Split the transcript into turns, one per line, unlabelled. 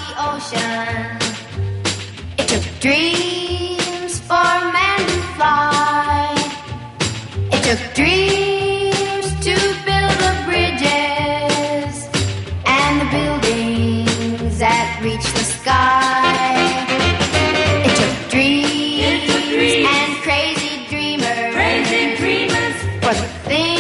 the ocean. It took dreams for man to fly. It took dreams to build the bridges and the buildings that reach the sky. It took dreams and crazy dreamers for the things